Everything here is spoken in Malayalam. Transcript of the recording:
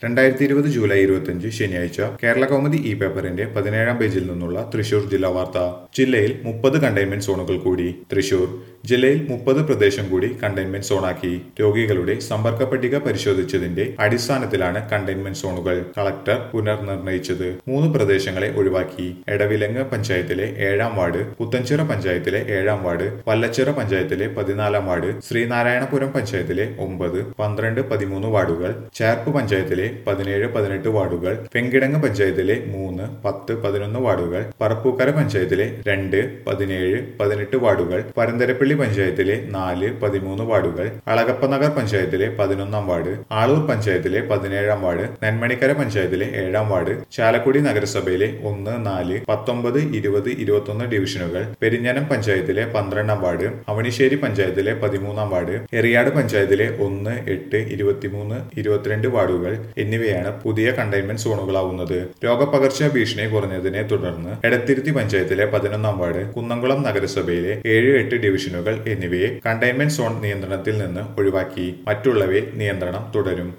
2020 ജൂലൈ 25 ശനിയാഴ്ച കേരള കൗമുദി ഈ പേപ്പറിന്റെ 17-ാം പേജിൽ നിന്നുള്ള തൃശൂർ ജില്ലാ വാർത്ത. ജില്ലയിൽ 30 കണ്ടെയ്ൻമെന്റ് സോണുകൾ കൂടി. തൃശൂർ ജില്ലയിൽ 30 പ്രദേശം കൂടി കണ്ടെയ്ൻമെന്റ് സോണാക്കി. രോഗികളുടെ സമ്പർക്ക പട്ടിക പരിശോധിച്ചതിന്റെ അടിസ്ഥാനത്തിലാണ് കണ്ടെയ്ൻമെന്റ് സോണുകൾ കളക്ടർ പുനർനിർണയിച്ചത്. 3 പ്രദേശങ്ങളെ ഒഴിവാക്കി. എടവിലങ്ങ് പഞ്ചായത്തിലെ 7-ാം വാർഡ്, പുത്തൻചിറ പഞ്ചായത്തിലെ 7-ാം വാർഡ്, വല്ലച്ചിറ പഞ്ചായത്തിലെ 14-ാം വാർഡ്, ശ്രീനാരായണപുരം പഞ്ചായത്തിലെ 9, 12, 13 വാർഡുകൾ, ചേർപ്പ് പഞ്ചായത്തിലെ 17, 18 വാർഡുകൾ, വെങ്കിടങ്ങ് പഞ്ചായത്തിലെ 3, 10, 11 വാർഡുകൾ, പറപ്പൂക്കര പഞ്ചായത്തിലെ 2, 17, 18 വാർഡുകൾ, പരന്തരപ്പള്ളി പഞ്ചായത്തിലെ 4, 13 വാർഡുകൾ, അളഗപ്പനഗർ പഞ്ചായത്തിലെ 11-ാം വാർഡ്, ആളൂർ പഞ്ചായത്തിലെ 17-ാം വാർഡ്, നെന്മണിക്കര പഞ്ചായത്തിലെ 7-ാം വാർഡ്, ചാലക്കുടി നഗരസഭയിലെ 1, 4, 19, 20, 21 ഡിവിഷനുകൾ, പെരിഞ്ഞനം പഞ്ചായത്തിലെ 12-ാം വാർഡ്, അവണിശ്ശേരി പഞ്ചായത്തിലെ 13-ാം വാർഡ്, എറിയാട് പഞ്ചായത്തിലെ 1, 8, 23, 22 വാർഡുകൾ എന്നിവയാണ് പുതിയ കണ്ടെയ്ൻമെന്റ് സോണുകളാവുന്നത്. രോഗപകർച്ചാ ഭീഷണി കുറഞ്ഞതിനെ തുടർന്ന് എടത്തിരുത്തി പഞ്ചായത്തിലെ 11-ാം വാർഡ്, കുന്നംകുളം നഗരസഭയിലെ 7, 8 ഡിവിഷനുകൾ എന്നിവയെ കണ്ടെയ്ൻമെന്റ് സോൺ നിയന്ത്രണത്തിൽ നിന്ന് ഒഴിവാക്കി. മറ്റുള്ളവയിൽ നിയന്ത്രണം തുടരും.